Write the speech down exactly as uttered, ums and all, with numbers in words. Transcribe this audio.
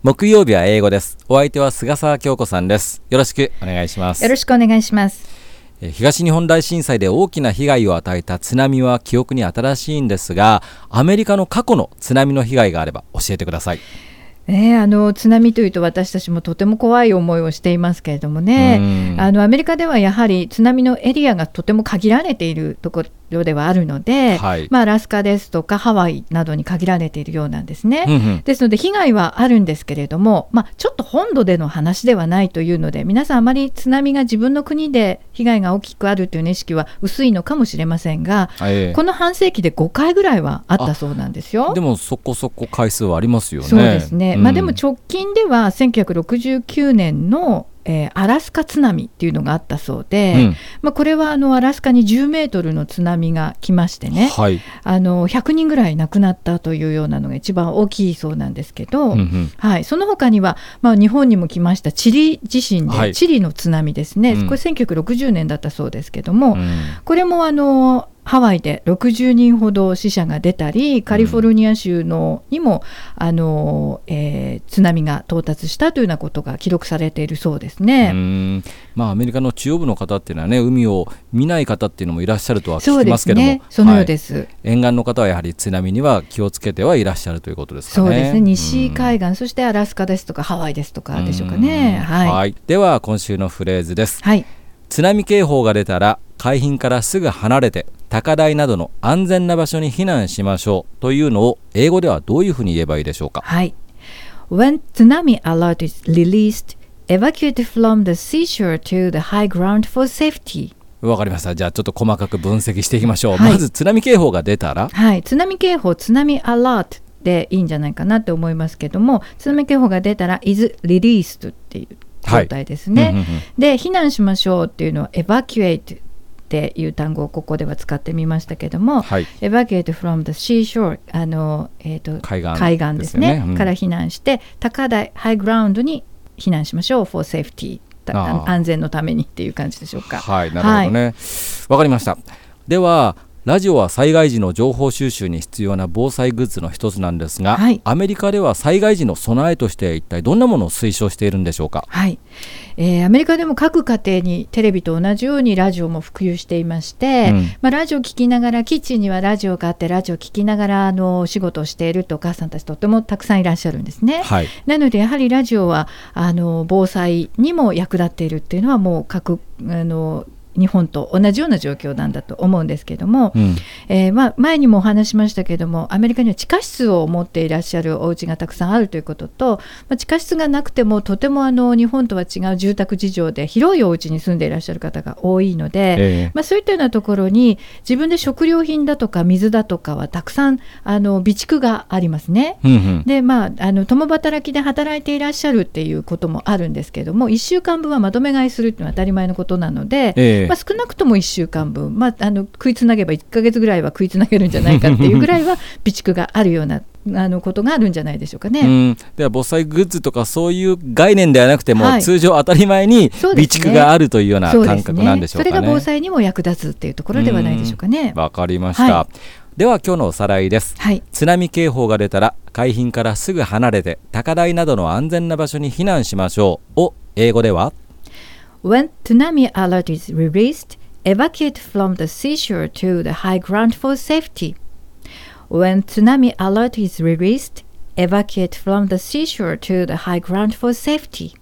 木曜日は英語です。お相手は菅沢京子さんです。よろしくお願いします。 よろしくお願いします。 東日本大震災で大きな被害を与えた津波は記憶に新しいんですが、アメリカの過去の津波の被害があれば教えてください。 えー、あの津波というと私たちもとても怖い思いをしていますけれどもね、あのアメリカではやはり津波のエリアがとても限られているところではあるので、はい、まあ、アラスカですとかハワイなどに限られているようなんですね、うんうん、ですので被害はあるんですけれども、まあ、ちょっと本土での話ではないというので、皆さんあまり津波が自分の国で被害が大きくあるという意識は薄いのかもしれませんが、ええ、この半世紀でごかいぐらいはあったそうなんですよ。 でもそこそこ回数はありますよね。 そうですね、うん、まあ、でも直近ではせんきゅうひゃくろくじゅうきゅうねんのえー、アラスカ津波っていうのがあったそうで、うん、まあ、これはあのアラスカにじゅうメートルの津波が来ましてね、はい、あのひゃくにんぐらい亡くなったというようなのが一番大きいそうなんですけど、うんうん、はい、その他には、まあ、日本にも来ましたチリ地震で、はい、チリの津波ですね、うん、これせんきゅうひゃくろくじゅうねんだったそうですけども、うん、これもあのハワイでろくじゅうにんほど死者が出たり、カリフォルニア州のにも、うん、あのえー、津波が到達したというようなことが記録されているそうですね。 うーん、まあ、アメリカの中央部の方っていうのはね、海を見ない方っていうのもいらっしゃるとは聞きますけども、そうですね、 そのようです、はい、 沿岸の方はやはり津波には気をつけてはいらっしゃるということですかね。 そうですね、西海岸、そしてアラスカですとかハワイですとかでしょうかね、はいはい、では今週のフレーズです、 はい、 津波警報が出たら海浜からすぐ離れて高台などの安全な場所に避難しましょうというのを英語ではどういうふうに言えばいいでしょうか。 はい、When tsunami alert is released, evacuate from the seashore to the high ground for safety。 わかりました。じゃあちょっと細かく分析していきましょう、はい、まず津波警報が出たら、 はい、津波警報、津波アラートでいいんじゃないかなって思いますけども、津波警報が出たら is released っていう状態ですね、はい、うんうんうん、で避難しましょうっていうのは evacuateっていう単語をここでは使ってみましたけども、はい、evacuate from the seashore、 あの、えーと、海岸、海岸ですね、うん、から避難して高台ハイグラウンドに避難しましょう for safety、 安全のためにっていう感じでしょうか。 はい、なるほどね、はい、わかりました。ではラジオは災害時の情報収集に必要な防災グッズの一つなんですが、はい、アメリカでは災害時の備えとして一体どんなものを推奨しているんでしょうか。 はい、えー、アメリカでも各家庭にテレビと同じようにラジオも普及していまして、うん、まあ、ラジオ聞きながらキッチンにはラジオがあってラジオ聞きながらあのお仕事をしているとお母さんたちとてもたくさんいらっしゃるんですね、はい、なのでやはりラジオはあの防災にも役立っているっていうのはもう各あの日本と同じような状況なんだと思うんですけども、うん、えーまあ、前にもお話しましたけども、アメリカには地下室を持っていらっしゃるお家がたくさんあるということと、まあ、地下室がなくてもとてもあの日本とは違う住宅事情で広いお家に住んでいらっしゃる方が多いので、えーまあ、そういったようなところに自分で食料品だとか水だとかはたくさんあの備蓄がありますね、うんうん、で、まあ、あの共働きで働いていらっしゃるっていうこともあるんですけども、いっしゅうかんぶんはまとめ買いするっていうのは当たり前のことなので、えーまあ、少なくともいっしゅうかんぶん、まあ、あの食いつなげばいっかげつぐらいは食いつなげるんじゃないかっていうぐらいは備蓄があるようなあのことがあるんじゃないでしょうかね。うん、 では防災グッズとかそういう概念ではなくても、はい、通常当たり前に備蓄があるというような感覚なんでしょうかね。 そ, う そ, ねそれが防災にも役立つっていうところではないでしょうかね。わかりました、はい、 では今日のおさらいです、はい、津波警報が出たら海浜からすぐ離れて高台などの安全な場所に避難しましょうを英語では When tsunami alert is released, evacuate from the seashore to the high ground for safety. When tsunami alert is released, evacuate from the seashore to the high ground for safety.